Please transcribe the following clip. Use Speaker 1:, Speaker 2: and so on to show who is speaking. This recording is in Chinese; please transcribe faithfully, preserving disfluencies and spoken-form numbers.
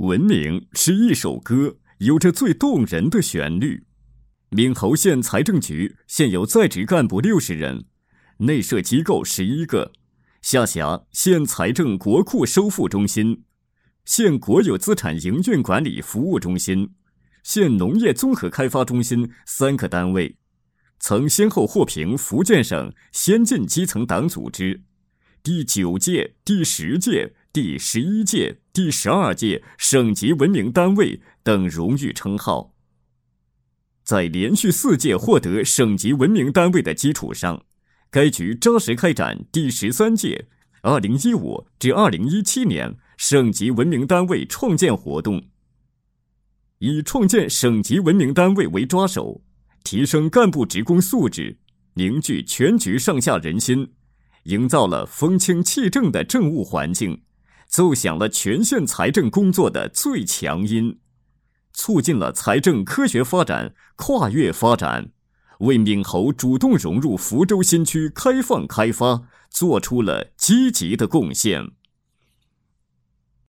Speaker 1: 文明是一首歌，有着最动人的旋律。闽侯县财政局现有在职干部六十人，内设机构十一个，下辖县财政国库收付中心、县国有资产营运管理服务中心、县农业综合开发中心三个单位，曾先后获评福建省先进基层党组织、第九届、第十届、第十一届、第十二届省级文明单位等荣誉称号。在连续四届获得省级文明单位的基础上，该局扎实开展第十三届二零一五至二零一七年省级文明单位创建活动，以创建省级文明单位为抓手，提升干部职工素质，凝聚全局上下人心，营造了风清气正的政务环境，奏响了全县财政工作的最强音，促进了财政科学发展、跨越发展，为闽侯主动融入福州新区开放开发做出了积极的贡献。